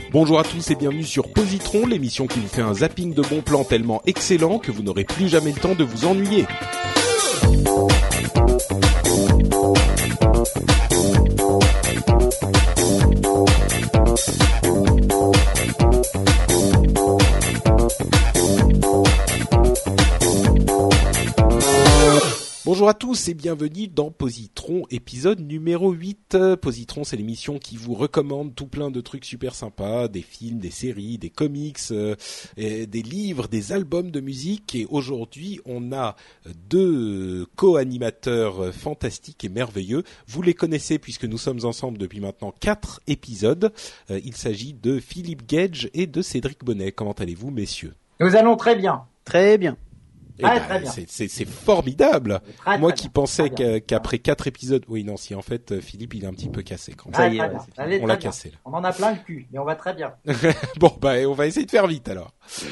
Bonjour à tous et bienvenue sur Positron, l'émission qui vous fait un zapping de bons plans tellement excellent que vous n'aurez plus jamais le temps de vous ennuyer. Bonjour à tous et bienvenue dans Positron, épisode numéro 8. Positron, c'est l'émission qui vous recommande tout plein de trucs super sympas, des films, des séries, des comics, des livres, des albums de musique. Et aujourd'hui, on a deux co-animateurs fantastiques et merveilleux. Vous les connaissez puisque nous sommes ensemble depuis maintenant 4 épisodes. Il s'agit de Philippe Gage et de Cédric Bonnet. Comment allez-vous, messieurs ? Nous allons très bien. Très bien. Très bien. C'est formidable. Moi qui pensais qu'après 4 épisodes, oui non, si en fait Philippe il est un petit peu cassé quand même. Ça y est, on l'a cassé là. On en a plein le cul, mais on va très bien. Bon on va essayer de faire vite alors.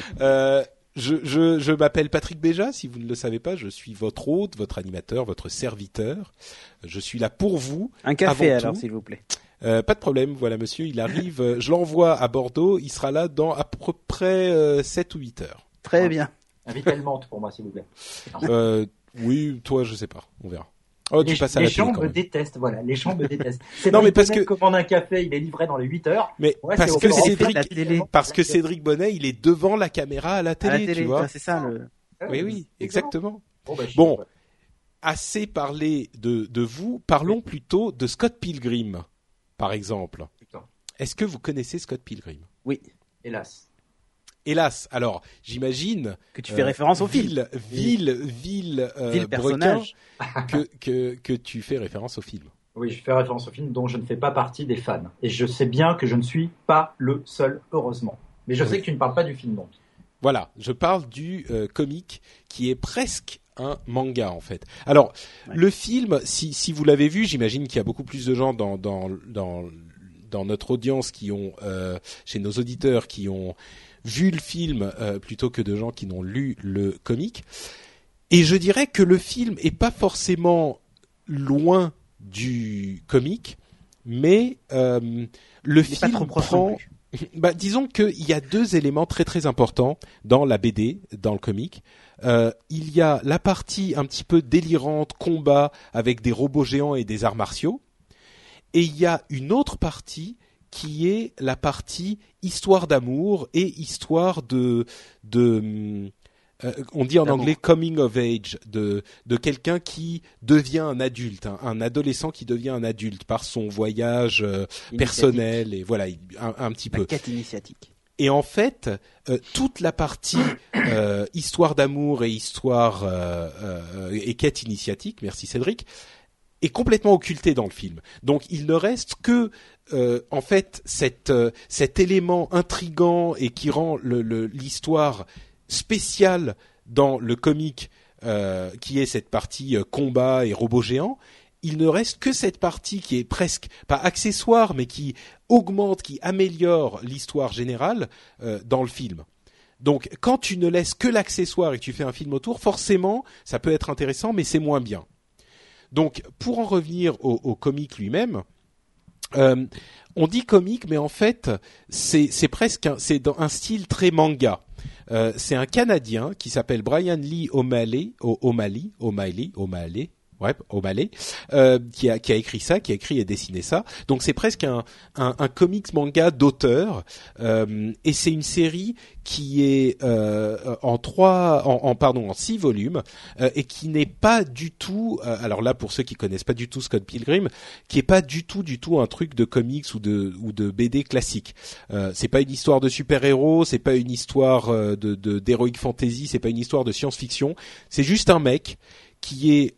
Je m'appelle Patrick Béja, si vous ne le savez pas, je suis votre hôte, votre animateur, votre serviteur. Je suis là pour vous. Un café avant alors tout. s'il vous plaît. Pas de problème, voilà monsieur, il arrive, je l'envoie à Bordeaux, il sera là dans à peu près 7 ou 8 heures. Très bien. Invitez le menthe pour moi, s'il vous plaît. Oui, toi, je sais pas. On verra. Oh, tu passes à la les gens télé, quand me même. détestent, voilà. Les gens me détestent. Non, mais parce que commande un café, il est livré dans les 8 heures. Mais ouais, parce que Cédric, Cédric Bonnet, il est devant la caméra à la télé, tu vois. C'est ça le. Oui, exactement. Bon, assez parlé de vous. Parlons plutôt de Scott Pilgrim, par exemple. Putain. Est-ce que vous connaissez Scott Pilgrim ? Oui. Hélas, alors j'imagine que tu fais référence au film. Ville personnage que tu fais référence au film. Oui, je fais référence au film dont je ne fais pas partie des fans. Et je sais bien que je ne suis pas le seul, heureusement. Mais je sais que tu ne parles pas du film donc. Voilà, je parle du comic qui est presque un manga en fait. Alors, le film, si vous l'avez vu, j'imagine qu'il y a beaucoup plus de gens dans notre audience qui ont, chez nos auditeurs qui ont vu le film plutôt que de gens qui n'ont lu le comic. Et je dirais que le film est pas forcément loin du comic, mais le film prend... disons qu'il y a 2 éléments très très importants dans la BD, dans le comic. Il y a la partie un petit peu délirante, combat avec des robots géants et des arts martiaux. Et il y a une autre partie qui est la partie histoire d'amour et histoire on dit en anglais coming of age, de quelqu'un qui devient un adulte, un adolescent qui devient un adulte par son voyage personnel et voilà un petit peu. Quête initiatique. Et en fait, toute la partie histoire d'amour et histoire et quête initiatique, merci Cédric, est complètement occultée dans le film. Donc il ne reste que en fait cet élément intrigant et qui rend l'histoire spéciale dans le comic qui est cette partie combat et robots géants. Il ne reste que cette partie qui est presque pas accessoire mais qui augmente, qui améliore l'histoire générale dans le film. Donc quand tu ne laisses que l'accessoire et que tu fais un film autour, forcément ça peut être intéressant mais c'est moins bien. Donc, pour en revenir au comic lui-même, on dit comic, mais en fait, c'est presque c'est dans un style très manga. C'est un Canadien qui s'appelle Brian Lee O'Malley, qui a écrit ça, qui a écrit et dessiné ça. Donc c'est presque un comics manga d'auteur, et c'est une série qui est en 6 volumes, et qui n'est pas du tout, alors là pour ceux qui connaissent pas du tout Scott Pilgrim, qui est pas du tout un truc de comics ou de BD classique. C'est pas une histoire de super-héros, c'est pas une histoire d'heroic fantasy, c'est pas une histoire de science-fiction, c'est juste un mec qui est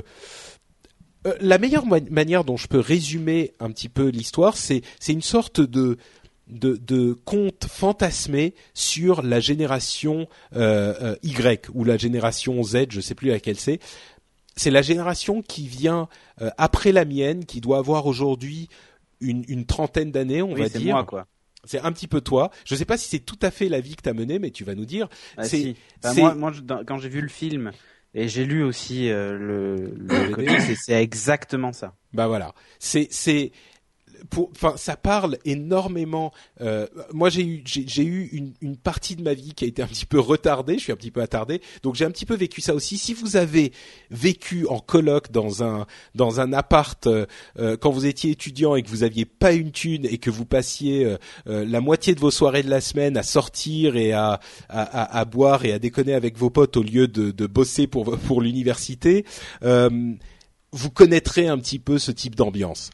la meilleure manière dont je peux résumer un petit peu l'histoire, c'est une sorte de conte fantasmé sur la génération Y ou la génération Z, je sais plus laquelle c'est. C'est la génération qui vient après la mienne, qui doit avoir aujourd'hui une trentaine d'années, on va dire. C'est moi, quoi. C'est un petit peu toi. Je sais pas si c'est tout à fait la vie que t'as menée, mais tu vas nous dire. Moi, quand j'ai vu le film et j'ai lu aussi le comics, c'est exactement ça. Bah voilà. ça parle énormément. Moi, j'ai eu une partie de ma vie qui a été un petit peu retardée. Je suis un petit peu attardé, donc j'ai un petit peu vécu ça aussi. Si vous avez vécu en coloc dans un appart quand vous étiez étudiant et que vous aviez pas une thune et que vous passiez la moitié de vos soirées de la semaine à sortir et à boire et à déconner avec vos potes au lieu de bosser pour l'université, vous connaîtrez un petit peu ce type d'ambiance.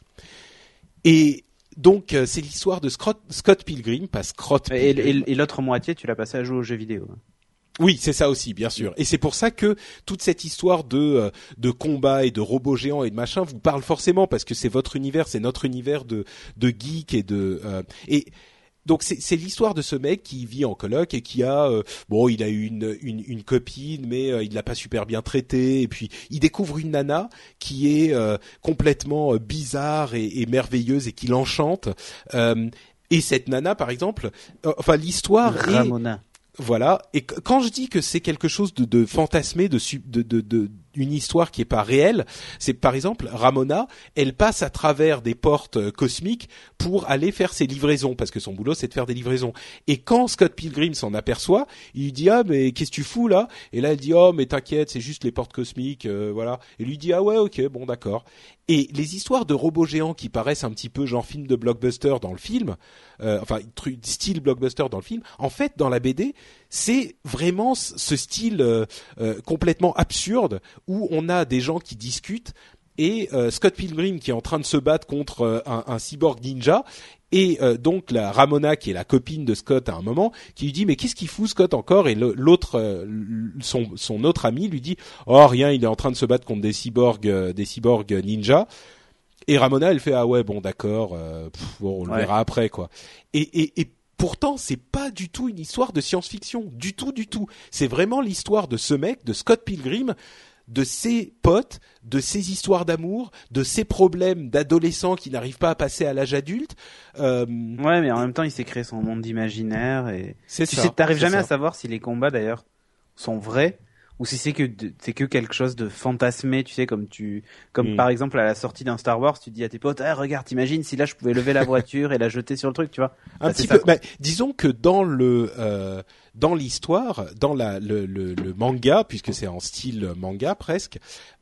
Et donc, c'est l'histoire de Scott Pilgrim, pas Scott Pilgrim. Et l'autre moitié, tu l'as passé à jouer aux jeux vidéo. Oui, c'est ça aussi, bien sûr. Et c'est pour ça que toute cette histoire de combat et de robots géants et de machin vous parle forcément, parce que c'est votre univers, c'est notre univers de geek et donc c'est l'histoire de ce mec qui vit en coloc et qui a il a eu une copine, mais il l'a pas super bien traitée, et puis il découvre une nana qui est complètement bizarre et merveilleuse et qui l'enchante, et cette nana par exemple, l'histoire Ramona. Voilà. Et quand je dis que c'est quelque chose de fantasmé, de une histoire qui est pas réelle, c'est par exemple Ramona, elle passe à travers des portes cosmiques pour aller faire ses livraisons, parce que son boulot c'est de faire des livraisons. Et quand Scott Pilgrim s'en aperçoit, il lui dit mais qu'est-ce que tu fous là? Et là elle dit mais t'inquiète, c'est juste les portes cosmiques, voilà. Et lui dit ouais, ok, bon d'accord. Et les histoires de robots géants qui paraissent un petit peu genre film de blockbuster dans le film, style blockbuster dans le film, en fait dans la BD c'est vraiment ce style complètement absurde où on a des gens qui discutent et Scott Pilgrim qui est en train de se battre contre un cyborg ninja, et donc la Ramona qui est la copine de Scott à un moment qui lui dit mais qu'est-ce qu'il fout Scott encore, et l'autre son autre ami lui dit rien, il est en train de se battre contre des cyborgs ninja. Et Ramona elle fait ouais bon d'accord, on le verra après quoi. Et pourtant, c'est pas du tout une histoire de science-fiction, du tout. C'est vraiment l'histoire de ce mec, de Scott Pilgrim, de ses potes, de ses histoires d'amour, de ses problèmes d'adolescent qui n'arrivent pas à passer à l'âge adulte. Ouais, mais en même temps, il s'est créé son monde imaginaire et t'arrives jamais à savoir si les combats d'ailleurs sont vrais ou si c'est que quelque chose de fantasmé, tu sais, comme par exemple à la sortie d'un Star Wars, tu dis à tes potes regarde, t'imagines si là je pouvais lever la voiture et la jeter sur le truc, tu vois. Un petit peu. Disons que dans l'histoire, dans le manga, puisque c'est en style manga presque,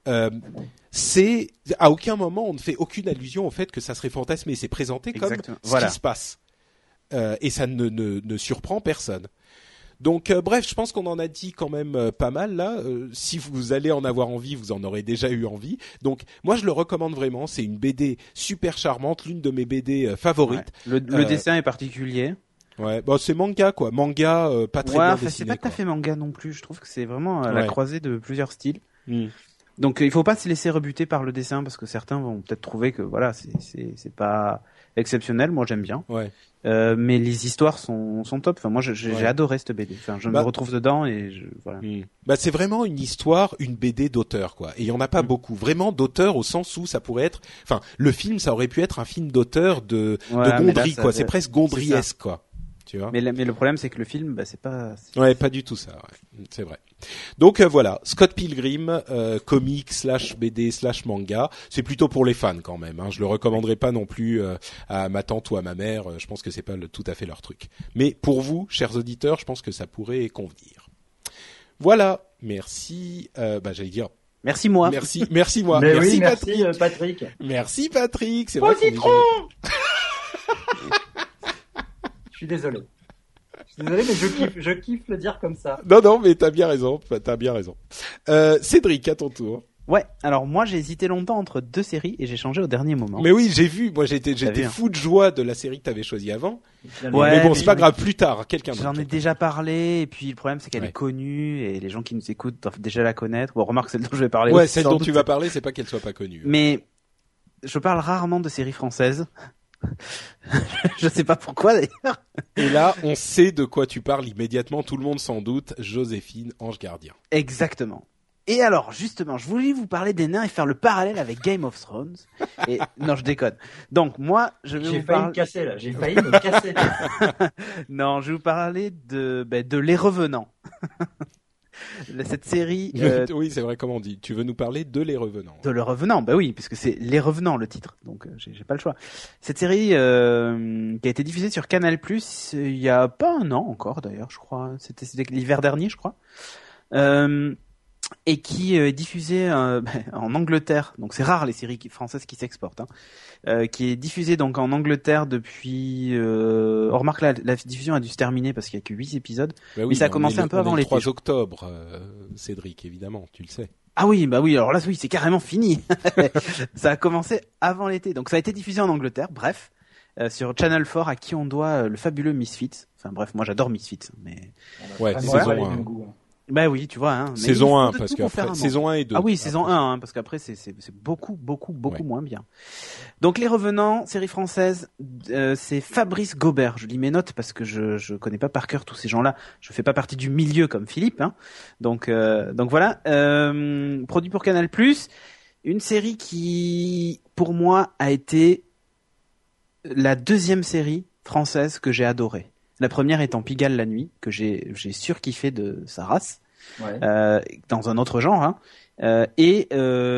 c'est à aucun moment on ne fait aucune allusion au fait que ça serait fantasmé. C'est présenté comme ce qui se passe, et ça ne surprend personne. Donc bref, je pense qu'on en a dit quand même pas mal là. Si vous allez en avoir envie, vous en aurez déjà eu envie. Donc moi je le recommande vraiment, c'est une BD super charmante, l'une de mes BD favorites. Ouais. Le dessin est particulier. Ouais, c'est manga quoi, pas très bien dessiné. C'est pas tout à fait manga non plus, je trouve que c'est vraiment la croisée de plusieurs styles. Donc il faut pas se laisser rebuter par le dessin, parce que certains vont peut-être trouver que voilà, c'est pas exceptionnel. Moi j'aime bien. Ouais. Mais les histoires sont top. Enfin moi j'ai adoré cette BD. Enfin je me retrouve dedans et voilà. C'est vraiment une histoire, une BD d'auteur quoi. Et il y en a pas beaucoup. Vraiment d'auteur au sens où ça pourrait être, enfin le film ça aurait pu être un film d'auteur de Gondry quoi. C'est presque Gondryesque quoi. Tu vois. Mais le problème c'est que le film c'est pas. Ouais, pas du tout ça. Ouais. C'est vrai. Donc voilà, Scott Pilgrim, comic / BD / manga, c'est plutôt pour les fans quand même. Je le recommanderais pas non plus à ma tante ou à ma mère. Je pense que c'est pas tout à fait leur truc. Mais pour vous, chers auditeurs, je pense que ça pourrait convenir. Voilà, merci. J'allais dire. Merci moi. Merci moi. Mais merci, oui, merci Patrick. Merci Patrick. C'est vrai. Au citron. Je suis désolé. Mais je kiffe le dire comme ça. Non, mais t'as bien raison. Cédric, à ton tour. Ouais, alors moi j'ai hésité longtemps entre deux séries et j'ai changé au dernier moment. Mais oui, j'ai vu. Moi j'étais fou de joie de la série que t'avais choisie avant. Ouais, mais bon, c'est pas grave. Plus tard, quelqu'un d'autre. J'en ai déjà parlé, et puis le problème c'est qu'elle est connue et les gens qui nous écoutent doivent déjà la connaître. Bon, remarque celle dont je vais parler. Ouais, celle dont tu vas parler, c'est pas qu'elle soit pas connue. Mais je parle rarement de séries françaises. Je sais pas pourquoi d'ailleurs. Et là, on sait de quoi tu parles immédiatement, tout le monde s'en doute. Joséphine, Ange Gardien. Exactement. Et alors, justement, je voulais vous parler des nains et faire le parallèle avec Game of Thrones. Et non, je déconne. Donc moi, je vais vous parler. J'ai failli me casser. Non, je vais vous parler de Les Revenants. Cette série. Oui, c'est vrai, comme on dit. Tu veux nous parler de Les Revenants? De Les Revenants, bah oui, puisque c'est Les Revenants le titre, donc j'ai pas le choix. Cette série qui a été diffusée sur Canal+, il y a pas un an encore d'ailleurs, je crois. C'était l'hiver dernier, je crois. Et qui est diffusée en Angleterre. Donc c'est rare les séries françaises qui s'exportent. Qui est diffusée donc en Angleterre depuis. Remarque là, la diffusion a dû se terminer parce qu'il y a que 8 épisodes. Bah oui, mais ça a commencé un peu avant l'été. Le 3 octobre, Cédric, évidemment, tu le sais. Ah oui, bah oui. Alors là, oui, c'est carrément fini. Ça a commencé avant l'été. Donc ça a été diffusé en Angleterre. Bref. Sur Channel 4 à qui on doit le fabuleux Misfits. Enfin bref, moi j'adore Misfits, mais ouais, saison 1. Bah oui, tu vois. Hein. Mais saison 1 parce qu'après saison 1 et 2. Ah oui, saison 1 hein, parce qu'après c'est beaucoup moins bien. Donc Les Revenants, série française, c'est Fabrice Gobert. Je lis mes notes parce que je connais pas par cœur tous ces gens-là. Je fais pas partie du milieu comme Philippe, hein. Donc voilà. Produit pour Canal+. Une série qui, pour moi, a été la deuxième série française que j'ai adorée. La première étant Pigalle la nuit, que j'ai surkiffé de sa race, dans un autre genre, hein. Et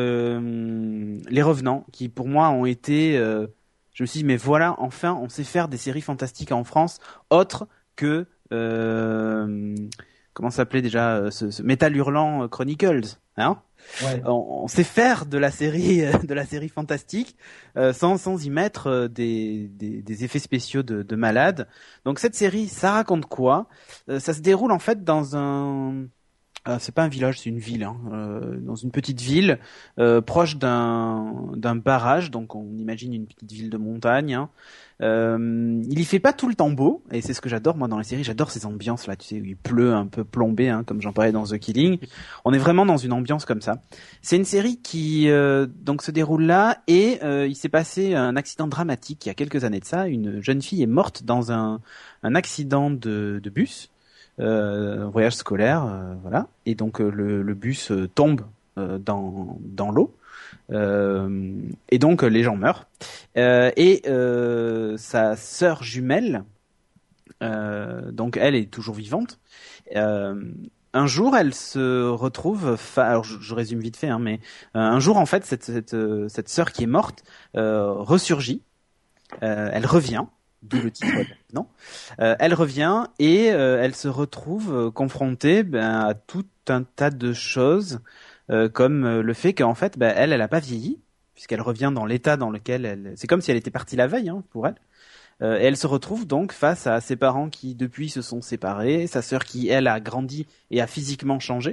Les Revenants, qui pour moi ont été... je me suis dit, mais voilà, enfin, on sait faire des séries fantastiques en France, autres que... comment ça s'appelait déjà ce Metal Hurlant Chronicles, hein. Ouais. On sait faire de la série fantastique sans y mettre des effets spéciaux de malade. Donc cette série, ça raconte quoi? Ça se déroule en fait dans un c'est pas un village, c'est une ville, hein, dans une petite ville proche d'un barrage. Donc on imagine une petite ville de montagne. Hein. Il y fait pas tout le temps beau, et c'est ce que j'adore moi dans les séries. J'adore ces ambiances là, tu sais, où il pleut un peu plombé, hein, comme j'en parlais dans The Killing. On est vraiment dans une ambiance comme ça. C'est une série qui donc se déroule là, et il s'est passé un accident dramatique il y a quelques années de ça. Une jeune fille est morte dans un accident de bus, un voyage scolaire, voilà. Et donc le bus tombe dans l'eau. Et donc les gens meurent et sa sœur jumelle donc elle est toujours vivante. Un jour elle se retrouve alors je résume vite fait hein, mais un jour en fait cette sœur qui est morte ressurgit, elle revient, d'où le titre non elle revient et elle se retrouve confrontée à tout un tas de choses. Comme le fait qu'en fait, elle a pas vieilli, puisqu'elle revient dans l'état dans lequel c'est comme si elle était partie la veille, hein, pour elle. Et elle se retrouve donc face à ses parents qui depuis se sont séparés, sa sœur qui elle a grandi et a physiquement changé.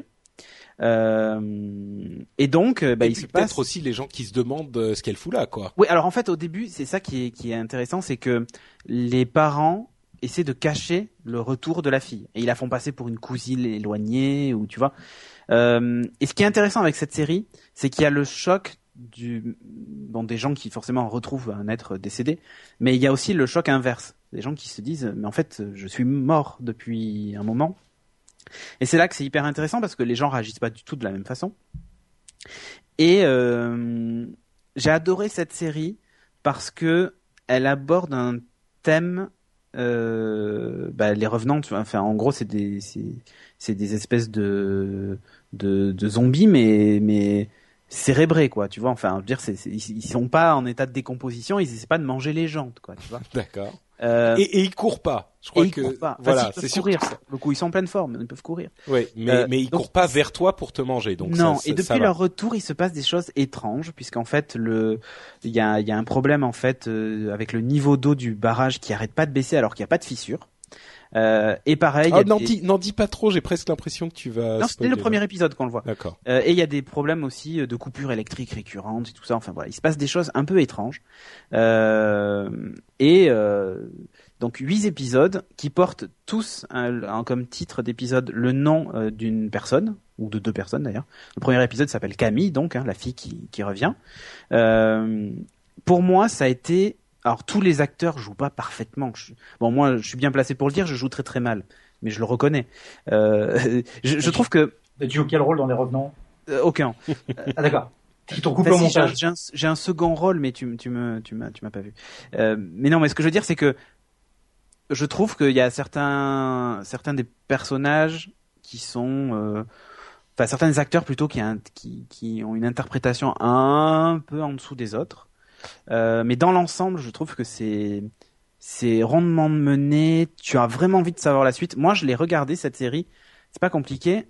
Et donc, il se passe peut-être aussi les gens qui se demandent ce qu'elle fout là, quoi. Oui, alors en fait, au début, c'est ça qui est intéressant, c'est que les parents essaient de cacher le retour de la fille et ils la font passer pour une cousine éloignée ou tu vois. Et ce qui est intéressant avec cette série, c'est qu'il y a le choc des gens qui forcément retrouvent un être décédé, mais il y a aussi le choc inverse, des gens qui se disent mais en fait je suis mort depuis un moment. Et c'est là que c'est hyper intéressant parce que les gens réagissent pas du tout de la même façon. Et j'ai adoré cette série parce que elle aborde un thème. Les revenants, enfin en gros c'est des espèces de zombies mais cérébrés quoi, tu vois, enfin je veux dire ils sont pas en état de décomposition, ils essaient pas de manger les gens quoi, tu vois. D'accord. Et ils courent pas. Je crois que courent pas. voilà, c'est courir. Le coup ils sont en pleine forme, ils peuvent courir. Oui, mais ils courent pas vers toi pour te manger. Donc non. Ça, et depuis leur retour, il se passe des choses étranges puisqu'en fait il y a un problème en fait avec le niveau d'eau du barrage qui arrête pas de baisser alors qu'il y a pas de fissure. Et pareil. N'en dis pas trop. J'ai presque l'impression que tu vas. Non, c'était le premier épisode qu'on le voit. D'accord. Et il y a des problèmes aussi de coupures électriques récurrentes et tout ça. Enfin voilà, il se passe des choses un peu étranges. Donc 8 épisodes qui portent tous comme titre d'épisode le nom d'une personne ou de deux personnes d'ailleurs. Le premier épisode s'appelle Camille, donc la fille qui revient. Pour moi, ça a été. Alors tous les acteurs jouent pas parfaitement. Moi, je suis bien placé pour le dire. Je joue très très mal, mais je le reconnais. Je trouve que. Tu joues quel rôle dans Les Revenants? Aucun. Ah d'accord. Ils t'ont coupé au montage. J'ai un second rôle, mais tu m'as pas vu. Mais non, mais ce que je veux dire, c'est que je trouve qu'il y a certains des personnages qui sont, certains acteurs plutôt qui ont une interprétation un peu en dessous des autres. Mais dans l'ensemble, je trouve que c'est rondement mené. Tu as vraiment envie de savoir la suite. Moi, je l'ai regardé cette série. C'est pas compliqué.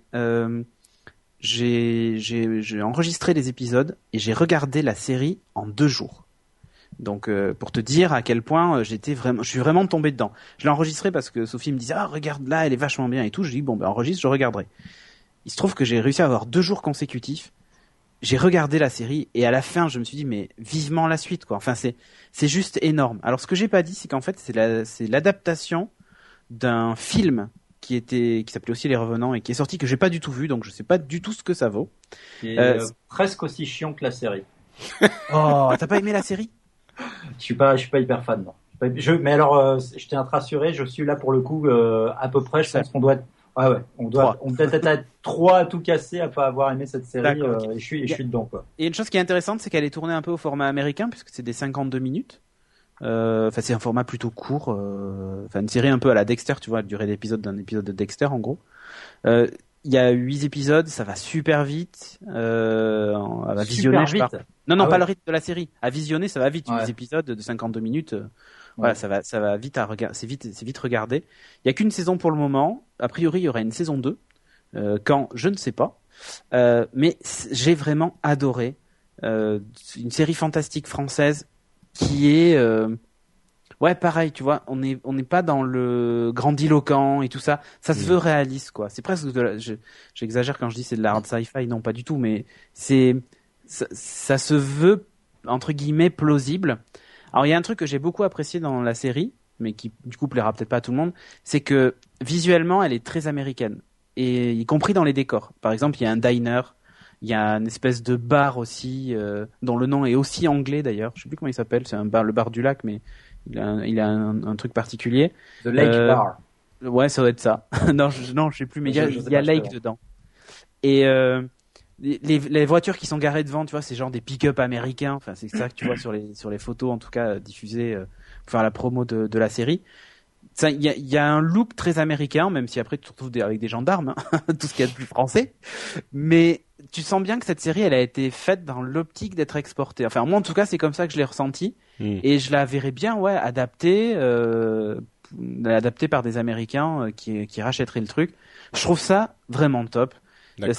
J'ai enregistré les épisodes et j'ai regardé la série en 2 jours. Donc pour te dire à quel point je suis vraiment tombé dedans. Je l'ai enregistré parce que Sophie me disait regarde là, elle est vachement bien et tout. Je dis enregistre, je regarderai. Il se trouve que j'ai réussi à avoir 2 jours consécutifs. J'ai regardé la série et à la fin je me suis dit mais vivement la suite quoi. Enfin c'est juste énorme. Alors ce que j'ai pas dit c'est qu'en fait c'est l'adaptation d'un film qui s'appelait aussi Les Revenants et qui est sorti que j'ai pas du tout vu, donc je sais pas du tout ce que ça vaut. C'est presque aussi chiant que la série. Oh, t'as pas aimé la série? Je suis pas hyper fan, non. Mais alors, je tiens à te rassurer, je suis là pour le coup à peu près. Je pense qu'on doit être, on doit être 3 à tout casser à pas avoir aimé cette série. Et je suis dedans quoi. Et une chose qui est intéressante, c'est qu'elle est tournée un peu au format américain puisque c'est des 52 minutes. C'est un format plutôt court, une série un peu à la Dexter, tu vois, la durée d'épisode d'un épisode de Dexter en gros. Il y a 8 épisodes, ça va super vite. À visionner, super vite. Pas le rythme de la série. À visionner, ça va vite. 8 épisodes de 52 minutes. Voilà, ça va vite à regarder. C'est vite regardé. Il y a qu'une saison pour le moment. A priori, il y aura une saison 2. Quand, je ne sais pas. Mais j'ai vraiment adoré. Une série fantastique française qui est pareil, tu vois, on n'est pas dans le grandiloquent et tout ça. Ça se veut réaliste, quoi. C'est presque j'exagère quand je dis c'est de la hard sci-fi, non pas du tout, mais ça se veut entre guillemets plausible. Alors il y a un truc que j'ai beaucoup apprécié dans la série, mais qui du coup plaira peut-être pas à tout le monde, c'est que visuellement elle est très américaine, et y compris dans les décors. Par exemple, il y a un diner. Il y a une espèce de bar aussi, dont le nom est aussi anglais d'ailleurs. Je sais plus comment il s'appelle. C'est le bar du lac, mais il a un truc particulier. The Lake Bar. Ouais, ça doit être ça. non, je sais plus, mais il y a Lake dedans. Et les voitures qui sont garées devant, tu vois, c'est genre des pick-up américains. Enfin, c'est ça que tu vois sur les photos, en tout cas diffusées pour faire la promo de la série. Il y a un look très américain, même si après tu te retrouves avec des gendarmes, hein, tout ce qu'il y a de plus français. Mais tu sens bien que cette série, elle a été faite dans l'optique d'être exportée. Enfin, moi en tout cas, c'est comme ça que je l'ai ressenti. Et je la verrais bien, adaptée par des Américains qui rachèteraient le truc. Je trouve ça vraiment top. Elle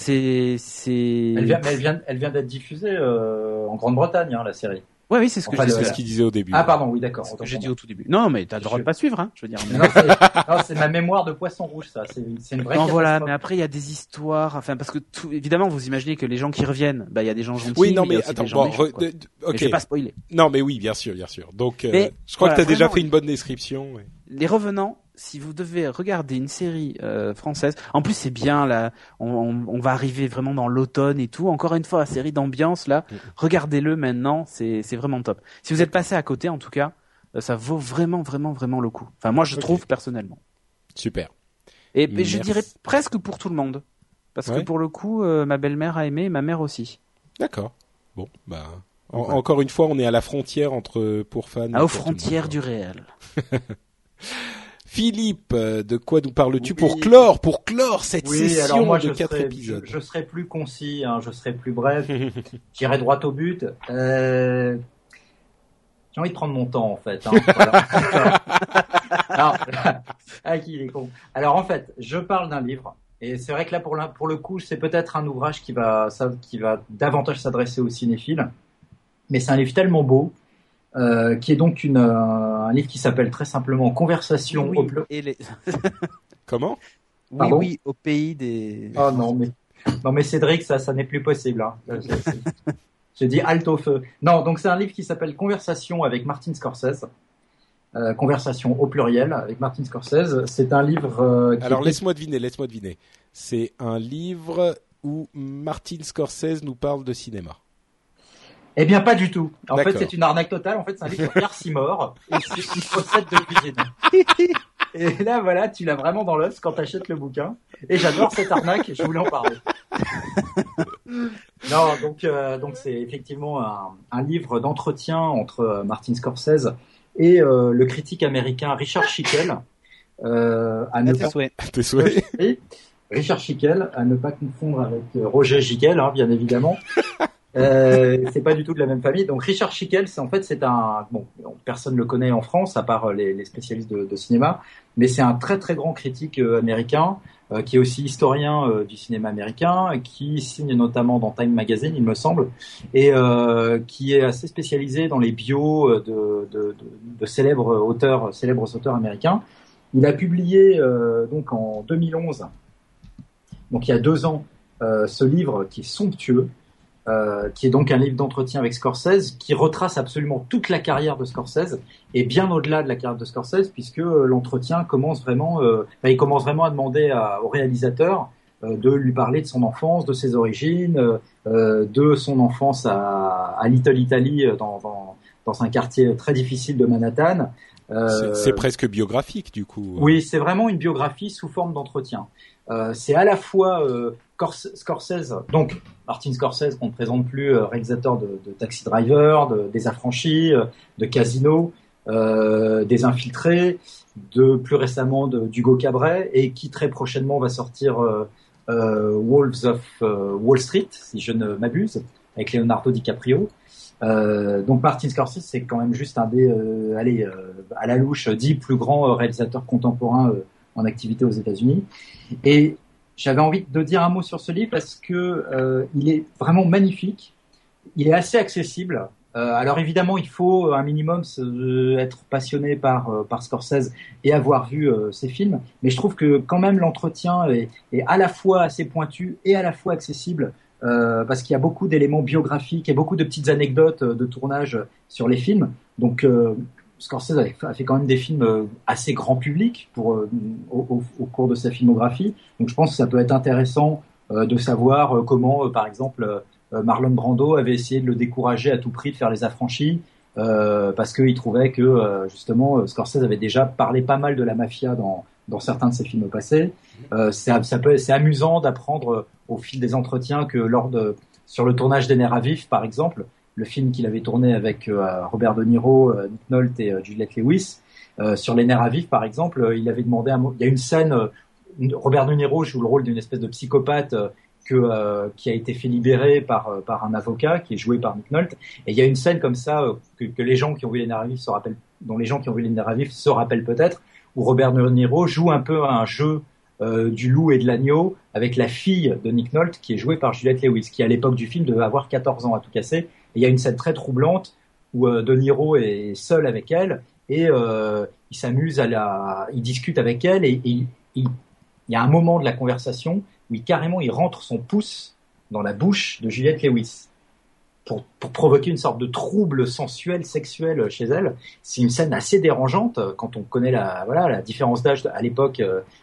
vient d'être diffusée en Grande-Bretagne, hein, la série. Oui, c'est ce ce qu'il disait au début. Ah, pardon, oui, d'accord. C'est ce que j'ai dit au tout début. Non, mais t'as le droit de pas suivre, hein, je veux dire. Non, c'est ma mémoire de poisson rouge, ça. C'est une vraie. Non, voilà, mais après, il y a des histoires, parce que évidemment, vous imaginez que les gens qui reviennent, il y a des gens gentils. Oui, non, mais attends, ok. Je vais pas spoiler. Non, mais oui, bien sûr. Donc, je crois que t'as déjà fait une bonne description. Ouais. Les Revenants, si vous devez regarder une série française, en plus c'est bien là, on va arriver vraiment dans l'automne et tout. Encore une fois, la série d'ambiance là, regardez-le maintenant, c'est vraiment top. Si vous êtes passé à côté, en tout cas, ça vaut vraiment le coup. Enfin, moi je trouve personnellement. Super. Et je dirais presque pour tout le monde, parce que pour le coup, ma belle-mère a aimé, et ma mère aussi. D'accord. Bon, encore une fois, on est à la frontière entre pour fans. Aux frontières du réel. Philippe, de quoi nous parles-tu pour clore cette session alors moi, de 4 épisodes? Je serai plus concis, hein, je serai plus bref, j'irai droit au but. J'ai envie de prendre mon temps en fait. Hein, voilà. Alors, qui est con. Alors en fait, je parle d'un livre, et c'est vrai que là pour le coup, c'est peut-être un ouvrage qui va davantage s'adresser aux cinéphiles, mais c'est un livre tellement beau. Qui est donc un livre qui s'appelle très simplement Conversation au Comment? Oui, au pays des. Oh non mais Cédric, ça n'est plus possible. Hein. J'ai dit halte au feu. Non, donc c'est un livre qui s'appelle Conversation avec Martin Scorsese. Conversation au pluriel avec Martin Scorsese. C'est un livre. Alors laisse-moi deviner. C'est un livre où Martin Scorsese nous parle de cinéma. Eh bien, pas du tout. En fait, c'est une arnaque totale. En fait, c'est un livre sur Pierre Simor et c'est une recette de cuisine. Et là, voilà, tu l'as vraiment dans l'os quand t'achètes le bouquin. Et j'adore cette arnaque, je voulais en parler. Non, donc c'est effectivement un livre d'entretien entre Martin Scorsese et le critique américain Richard Schickel. Tes souhaits. Richard Schickel, à ne pas confondre avec Roger Schickel, hein, bien évidemment. C'est pas du tout de la même famille. Donc Richard Schickel, c'est un personne le connaît en France à part les spécialistes de cinéma, mais c'est un très très grand critique américain qui est aussi historien du cinéma américain, qui signe notamment dans Time Magazine, il me semble, et qui est assez spécialisé dans les bios de célèbres auteurs américains. Il a publié donc en 2011, donc il y a 2 ans, ce livre qui est somptueux. Qui est donc un livre d'entretien avec Scorsese, qui retrace absolument toute la carrière de Scorsese, et bien au-delà de la carrière de Scorsese, puisque l'entretien commence vraiment, il commence vraiment à demander au réalisateur de lui parler de son enfance, de ses origines, de son enfance à Little Italy, dans un quartier très difficile de Manhattan. C'est presque biographique, du coup. Oui, c'est vraiment une biographie sous forme d'entretien. C'est à la fois Scorsese, donc Martin Scorsese qu'on ne présente plus, réalisateur de Taxi Driver, des Affranchis, de Casino, des Infiltrés, plus récemment d'Hugo Cabret, et qui très prochainement va sortir Wolves of Wall Street, si je ne m'abuse, avec Leonardo DiCaprio. Donc Martin Scorsese, c'est quand même juste un des, à la louche, 10 plus grands réalisateurs contemporains en activité aux États-Unis. Et j'avais envie de dire un mot sur ce livre parce que il est vraiment magnifique. Il est assez accessible. Alors évidemment, il faut un minimum être passionné par Scorsese et avoir vu ses films. Mais je trouve que quand même l'entretien est à la fois assez pointu et à la fois accessible. Parce qu'il y a beaucoup d'éléments biographiques et beaucoup de petites anecdotes de tournage sur les films. Donc Scorsese a fait quand même des films assez grand public au cours de sa filmographie. Donc je pense que ça peut être intéressant de savoir comment, par exemple, Marlon Brando avait essayé de le décourager à tout prix de faire Les Affranchis, parce qu'il trouvait que justement Scorsese avait déjà parlé pas mal de la mafia dans certains de ses films passés. C'est amusant d'apprendre au fil des entretiens que sur le tournage des Nerfs à vif, par exemple, le film qu'il avait tourné avec Robert De Niro, Nick Nolte et Juliette Lewis, sur les Nerfs à vif, par exemple, il avait demandé il y a une scène, Robert De Niro joue le rôle d'une espèce de psychopathe qui a été fait libérer par un avocat qui est joué par Nick Nolte, et il y a une scène comme ça que les gens qui ont vu les Nerfs à vif dont les gens qui ont vu les Nerfs à vif se rappellent peut-être, où Robert De Niro joue un peu à un jeu du loup et de l'agneau avec la fille de Nick Nolte qui est jouée par Juliette Lewis, qui à l'époque du film devait avoir 14 ans à tout casser. Et il y a une scène très troublante où De Niro est seul avec elle et il s'amuse il discute avec elle et il y a un moment de la conversation où il rentre son pouce dans la bouche de Juliette Lewis pour provoquer une sorte de trouble sensuel, sexuel chez elle. C'est une scène assez dérangeante quand on connaît la différence d'âge à l'époque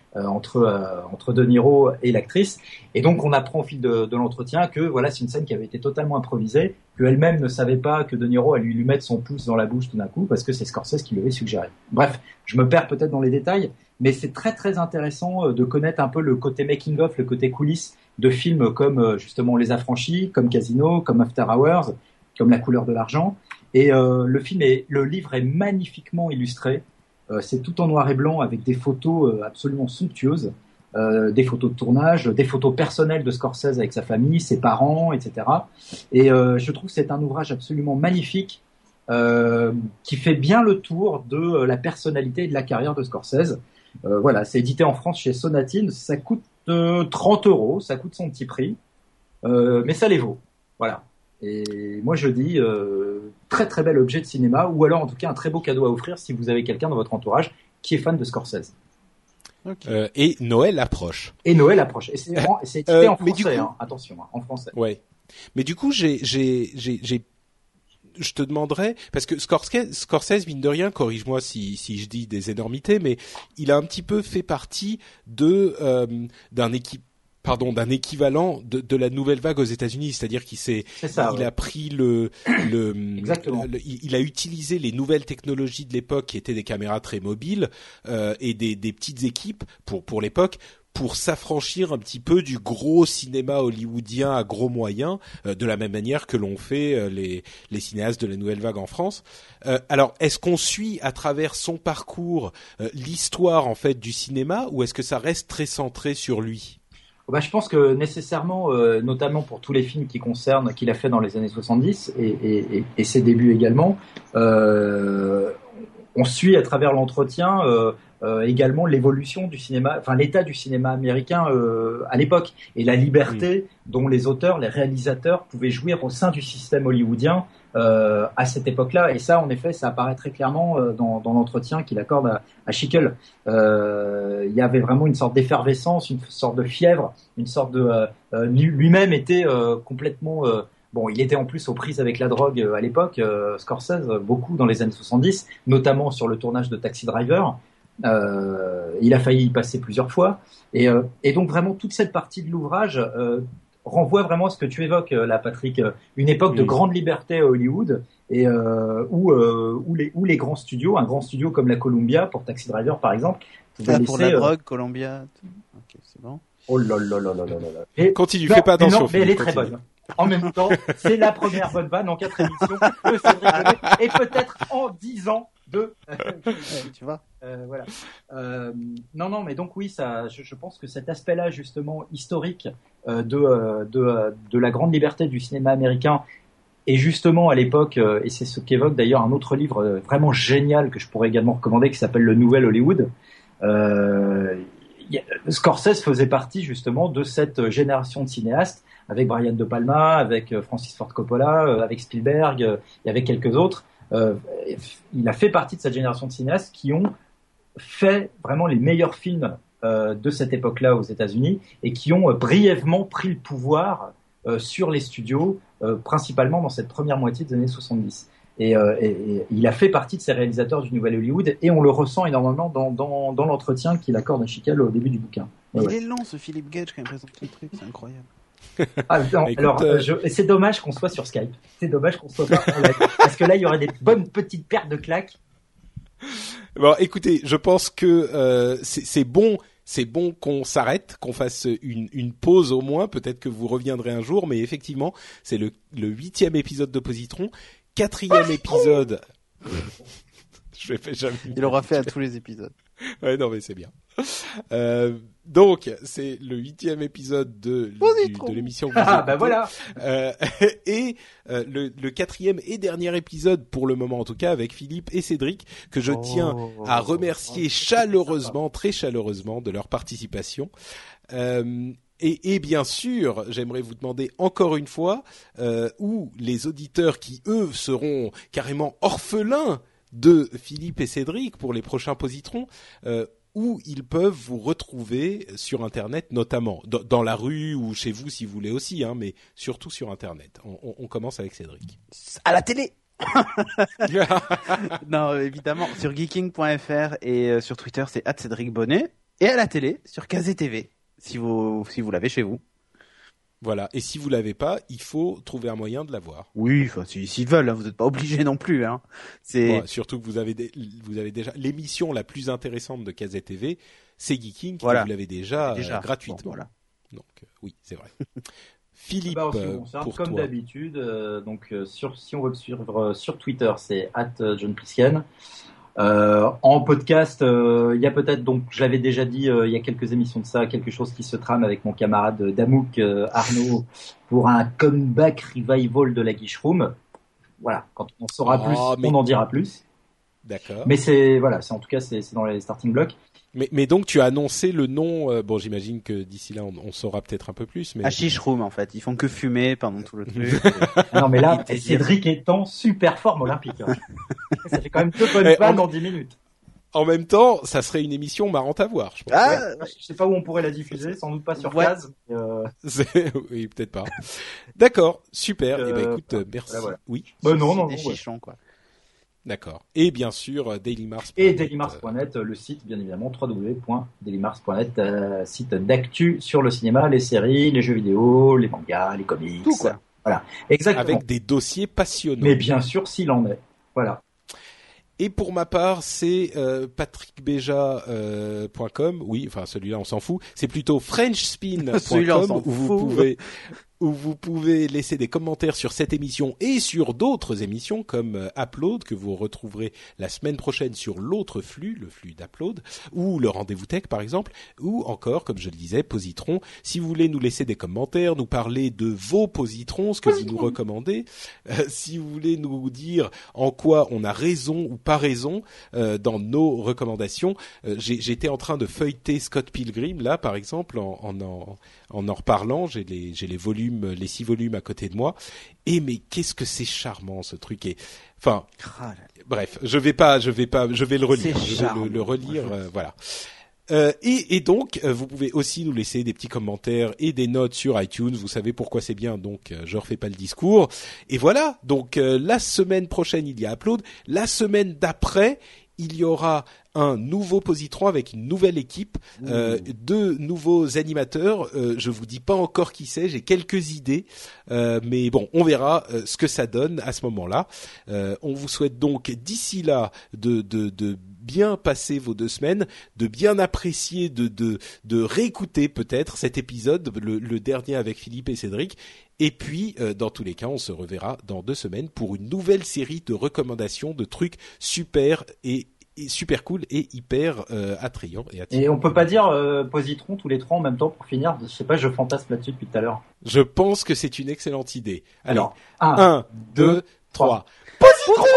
entre De Niro et l'actrice. Et donc on apprend au fil de l'entretien que c'est une scène qui avait été totalement improvisée, qu'elle-même ne savait pas que De Niro allait lui mettre son pouce dans la bouche tout d'un coup parce que c'est Scorsese qui lui avait suggéré. Bref, je me perds peut-être dans les détails, mais c'est très très intéressant de connaître un peu le côté making of, le côté coulisses de films comme justement Les Affranchis, comme Casino, comme After Hours, comme La couleur de l'argent. Et le livre est magnifiquement illustré. C'est tout en noir et blanc avec des photos absolument somptueuses, des photos de tournage, des photos personnelles de Scorsese avec sa famille, ses parents, etc. Et je trouve que c'est un ouvrage absolument magnifique qui fait bien le tour de la personnalité et de la carrière de Scorsese. C'est édité en France chez Sonatine, ça coûte 30 €, ça coûte son petit prix, mais ça les vaut. Voilà. Et moi je dis très très bel objet de cinéma, ou alors en tout cas un très beau cadeau à offrir si vous avez quelqu'un dans votre entourage qui est fan de Scorsese. Okay. Et Noël approche. Et c'est édité en français, attention, en français. Ouais. Mais du coup je te demanderais, parce que Scorsese, mine de rien, corrige-moi si je dis des énormités, mais il a un petit peu fait partie d'un équivalent de la nouvelle vague aux États-Unis, c'est-à-dire il a pris il a utilisé les nouvelles technologies de l'époque qui étaient des caméras très mobiles et des petites équipes pour l'époque, pour s'affranchir un petit peu du gros cinéma hollywoodien à gros moyens, de la même manière que l'ont fait les cinéastes de la nouvelle vague en France. Alors, est-ce qu'on suit à travers son parcours l'histoire en fait du cinéma, ou est-ce que ça reste très centré sur lui ? Bah, je pense que nécessairement, notamment pour tous les films qu'il a fait dans les années 70 et ses débuts également, on suit à travers l'entretien également l'évolution du cinéma, enfin l'état du cinéma américain à l'époque et la liberté dont les auteurs, les réalisateurs pouvaient jouir au sein du système hollywoodien à cette époque-là. Et ça, en effet, ça apparaît très clairement dans l'entretien qu'il accorde à Schickel. Il y avait vraiment une sorte d'effervescence, une sorte de fièvre, une sorte de lui-même était complètement bon, il était en plus aux prises avec la drogue à l'époque, Scorsese, beaucoup dans les années 70, notamment sur le tournage de Taxi Driver. Il a failli y passer plusieurs fois. Et donc vraiment, toute cette partie de l'ouvrage renvoie vraiment à ce que tu évoques là, Patrick. Une époque de grande liberté à Hollywood et où les grands studios, un grand studio comme la Columbia, pour Taxi Driver par exemple, pour la drogue, Columbia. Ok, c'est bon. Oh là là là là là là. Et, continue, fais pas attention. Non, mais elle est très bonne. En même temps, c'est la première bonne vanne en 4 émissions de Cédric Bonnet, et peut-être en 10 ans de... tu vois. Voilà. Non, mais donc oui, ça, je pense que cet aspect-là, justement, historique de la grande liberté du cinéma américain, et justement à l'époque, et c'est ce qu'évoque d'ailleurs un autre livre vraiment génial que je pourrais également recommander, qui s'appelle Le Nouvel Hollywood. Scorsese faisait partie justement de cette génération de cinéastes, avec Brian De Palma, avec Francis Ford Coppola, avec Spielberg et avec quelques autres. Il a fait partie de cette génération de cinéastes qui ont fait vraiment les meilleurs films de cette époque-là aux États-Unis et qui ont brièvement pris le pouvoir sur les studios, principalement dans cette première moitié des années 70. Et il a fait partie de ces réalisateurs du Nouvel Hollywood et on le ressent énormément dans l'entretien qu'il accorde à Schickel au début du bouquin. Il est lent ce Philippe Gage quand il présente le truc, c'est incroyable. Ah, non, écoute, alors, c'est dommage qu'on soit sur Skype. C'est dommage qu'on soit pas en live. Parce que là, il y aurait des bonnes petites paires de claques. Bon, écoutez, je pense que c'est bon qu'on s'arrête, qu'on fasse une pause au moins. Peut-être que vous reviendrez un jour, mais effectivement, c'est le 8e épisode de Positron, 4e épisode. Je fais jamais. Il aura fait à tous les épisodes. Ouais, non, mais c'est bien. Donc, c'est le 8e épisode de l'émission. Bah voilà. Et le 4e et dernier épisode pour le moment en tout cas avec Philippe et Cédric que je tiens à remercier chaleureusement, très chaleureusement de leur participation. Et bien sûr, j'aimerais vous demander encore une fois où les auditeurs qui eux seront carrément orphelins de Philippe et Cédric pour les prochains Positrons, où ils peuvent vous retrouver sur Internet, notamment dans la rue ou chez vous si vous voulez aussi, hein, mais surtout sur Internet. On commence avec Cédric. À la télé. Non, évidemment sur geeking.fr et sur Twitter c'est @CédricBonnet et à la télé sur Kazé TV si vous l'avez chez vous. Voilà, et si vous l'avez pas, il faut trouver un moyen de l'avoir. Oui, enfin s'ils veulent, hein, vous n'êtes pas obligés non plus. Hein. C'est surtout que vous avez déjà l'émission la plus intéressante de Kazé TV, c'est Geeking, voilà. Vous l'avez déjà gratuitement. Bon, voilà. Donc oui, c'est vrai. Philippe, pour comme toi. d'habitude, si on veut me suivre sur Twitter, c'est @JohnPlisken. En podcast, il y a peut-être, donc je l'avais déjà dit il y a quelques émissions de ça, quelque chose qui se trame avec mon camarade Damouk Arnaud pour un comeback revival de la Guiche Room. Voilà, quand on saura plus, on en dira plus. D'accord. Mais c'est en tout cas c'est dans les starting blocks. Mais donc tu as annoncé le nom. Bon, j'imagine que d'ici là on saura peut-être un peu plus. Mais Hashish Room en fait, ils font que fumer pendant tout le truc. Non mais là, Cédric est en super forme olympique. Hein. Ça fait quand même 2 bonnes vannes en 10 minutes. En même temps, ça serait une émission marrante à voir. Je pense. Je sais pas où on pourrait la diffuser, sans doute pas sur Caz. Oui, peut-être pas. D'accord, super. Eh ben écoute, merci. Voilà. Oui. Non, des chichons quoi. D'accord. Et bien sûr, dailymars.net. Et dailymars.net, le site, bien évidemment, www.dailymars.net, site d'actu sur le cinéma, les séries, les jeux vidéo, les mangas, les comics. Tout quoi. Voilà. Exactement. Avec des dossiers passionnants. Mais bien sûr, s'il en est. Voilà. Et pour ma part, c'est patrickbeja.com. Oui, enfin celui-là on s'en fout. C'est plutôt frenchspin.com où où vous pouvez laisser des commentaires sur cette émission et sur d'autres émissions comme Upload, que vous retrouverez la semaine prochaine sur l'autre flux, le flux d'Upload, ou le Rendez-vous Tech par exemple, ou encore, comme je le disais, Positron. Si vous voulez nous laisser des commentaires, nous parler de vos positrons, ce que vous nous recommandez, si vous voulez nous dire en quoi on a raison ou pas raison dans nos recommandations, j'étais en train de feuilleter Scott Pilgrim là par exemple en reparlant, j'ai les volumes, les 6 volumes à côté de moi, et mais qu'est-ce que c'est charmant ce truc, et enfin bref, je vais le relire, je vais le relire, voilà. Et donc, vous pouvez aussi nous laisser des petits commentaires et des notes sur iTunes. Vous savez pourquoi c'est bien, donc je refais pas le discours. Et voilà, donc la semaine prochaine, il y a Upload. La semaine d'après, il y aura un nouveau Positron avec une nouvelle équipe, 2 nouveaux animateurs. Je vous dis pas encore qui c'est, j'ai quelques idées, mais bon, on verra ce que ça donne à ce moment-là. On vous souhaite donc d'ici là de bien passer vos 2 semaines, de bien apprécier, de réécouter peut-être cet épisode, le dernier avec Philippe et Cédric. Et puis, dans tous les cas, on se reverra dans 2 semaines pour une nouvelle série de recommandations de trucs super et super cool et hyper attrayant et attirant. Et on peut pas dire Positron tous les 3 en même temps pour finir. Je sais pas, je fantasme là-dessus depuis tout à l'heure. Je pense que c'est une excellente idée. Allez, alors 1, 2, 3. Positron!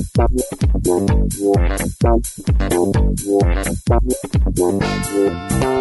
Yeah.